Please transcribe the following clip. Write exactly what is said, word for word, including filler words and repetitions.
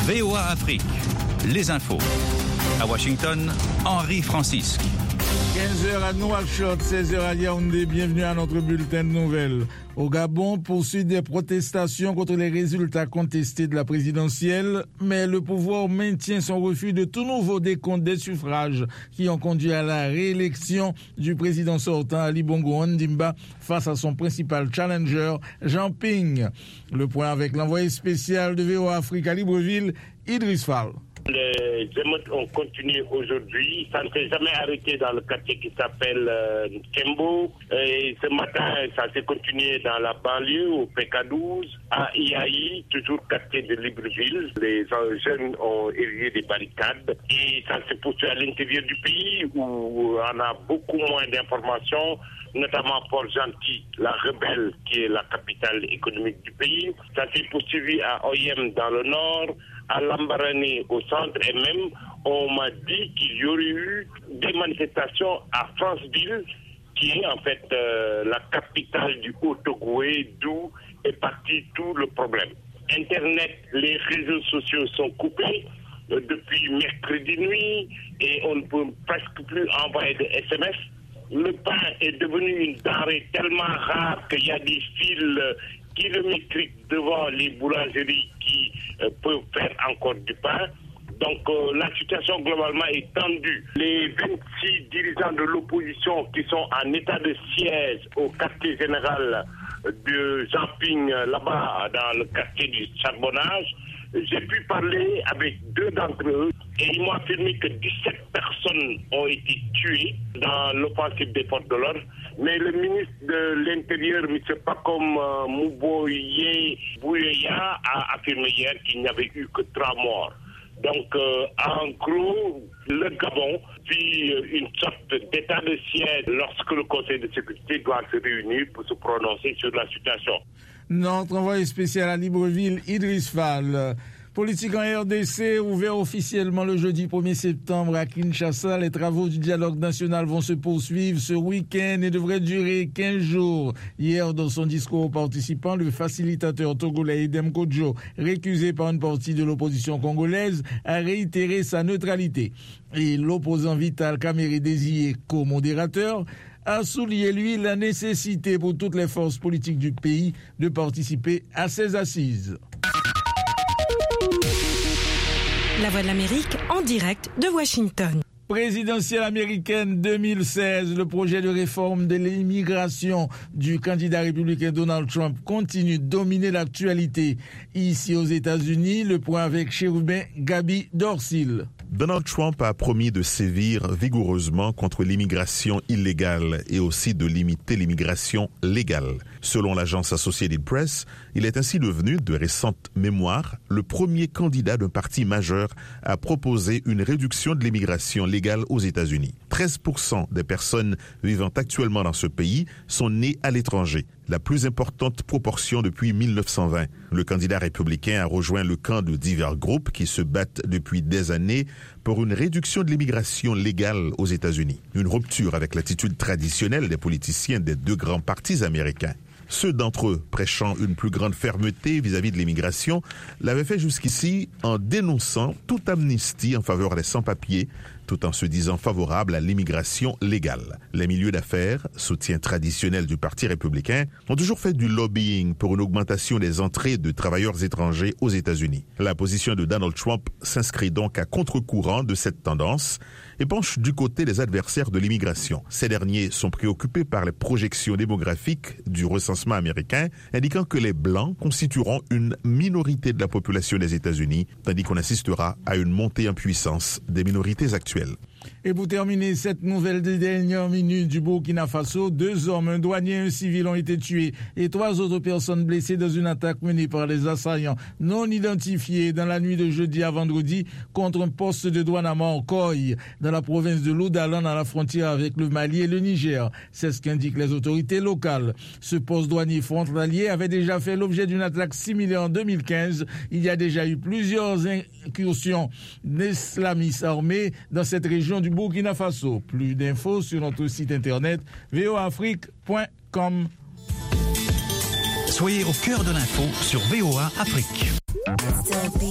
V O A Afrique, les infos. À Washington, Henri Francisque. quinze heures à Nouakchott, seize heures à Yaoundé. Bienvenue à notre bulletin de nouvelles. Au Gabon, poursuite des protestations contre les résultats contestés de la présidentielle, mais le pouvoir maintient son refus de tout nouveau décompte des suffrages qui ont conduit à la réélection du président sortant Ali Bongo Ondimba face à son principal challenger, Jean Ping. Le point avec l'envoyé spécial de V O A Afrique à Libreville, Idriss Fall. Les émeutes ont continué aujourd'hui. Ça ne s'est jamais arrêté dans le quartier qui s'appelle euh, Kembo. Et ce matin, ça s'est continué dans la banlieue, au P K douze, à Iaï, toujours quartier de Libreville. Les jeunes ont érigé des barricades. Et ça se poursuit à l'intérieur du pays où on a beaucoup moins d'informations, notamment Port-Gentil, la rebelle qui est la capitale économique du pays. Ça s'est poursuivi à Oyem dans le nord, à Lambaréné au centre, et même on m'a dit qu'il y aurait eu des manifestations à Franceville, qui est en fait euh, la capitale du Haut-Togoué, d'où est parti tout le problème. Internet, les réseaux sociaux sont coupés euh, depuis mercredi nuit et on ne peut presque plus envoyer de S M S. Le pain est devenu une denrée tellement rare qu'il y a des files euh, kilométriques devant les boulangeries qui euh, peuvent faire encore du pain. Donc euh, la situation globalement est tendue. Les vingt-six dirigeants de l'opposition qui sont en état de siège au quartier général de Jean-Ping, là-bas dans le quartier du charbonnage, j'ai pu parler avec deux d'entre eux et ils m'ont affirmé que dix-sept personnes ont été tuées dans l'offensive des forces de l'ordre. Mais le ministre de l'Intérieur, M. Pakom euh, Mouboye Bouyeya, a affirmé hier qu'il n'y avait eu que trois morts. Donc, euh, en gros, le Gabon vit une sorte d'état de siège lorsque le Conseil de sécurité doit se réunir pour se prononcer sur la situation. Notre envoyé spécial à Libreville, Idriss Fall. Politique en R D C, ouvert officiellement le jeudi premier septembre à Kinshasa. Les travaux du dialogue national vont se poursuivre ce week-end et devraient durer quinze jours. Hier, dans son discours aux participants, le facilitateur togolais Edem Kodjo, récusé par une partie de l'opposition congolaise, a réitéré sa neutralité. Et l'opposant Vital Kamerhe, désigné co-modérateur, a souligné, lui, la nécessité pour toutes les forces politiques du pays de participer à ces assises. La Voix de l'Amérique en direct de Washington. Présidentielle américaine deux mille seize, le projet de réforme de l'immigration du candidat républicain Donald Trump continue de dominer l'actualité. Ici aux États-Unis, le point avec Chérubin Gabi Dorsil. Donald Trump a promis de sévir vigoureusement contre l'immigration illégale et aussi de limiter l'immigration légale. Selon l'agence Associated Press, il est ainsi devenu, de récentes mémoires, le premier candidat d'un parti majeur à proposer une réduction de l'immigration légale aux États-Unis. treize pour cent des personnes vivant actuellement dans ce pays sont nées à l'étranger, la plus importante proportion depuis mille neuf cent vingt. Le candidat républicain a rejoint le camp de divers groupes qui se battent depuis des années pour une réduction de l'immigration légale aux États-Unis. Une rupture avec l'attitude traditionnelle des politiciens des deux grands partis américains. Ceux d'entre eux prêchant une plus grande fermeté vis-à-vis de l'immigration l'avaient fait jusqu'ici en dénonçant toute amnistie en faveur des sans-papiers, tout en se disant favorables à l'immigration légale. Les milieux d'affaires, soutien traditionnel du Parti républicain, ont toujours fait du lobbying pour une augmentation des entrées de travailleurs étrangers aux États-Unis. La position de Donald Trump s'inscrit donc à contre-courant de cette tendance et penche du côté des adversaires de l'immigration. Ces derniers sont préoccupés par les projections démographiques du recensement américain, indiquant que les Blancs constitueront une minorité de la population des États-Unis, tandis qu'on assistera à une montée en puissance des minorités actuelles. Et pour terminer cette nouvelle des dernières minutes du Burkina Faso, deux hommes, un douanier et un civil ont été tués et trois autres personnes blessées dans une attaque menée par les assaillants non identifiés dans la nuit de jeudi à vendredi contre un poste de douane à Morcoy dans la province de Loudalan à la frontière avec le Mali et le Niger. C'est ce qu'indiquent les autorités locales. Ce poste douanier frontalier avait déjà fait l'objet d'une attaque similaire en deux mille quinze. Il y a déjà eu plusieurs incursions d'islamistes armés dans cette région du Burkina Faso. Plus d'infos sur notre site internet v o afrique point com. Soyez au cœur de l'info sur V O A Afrique.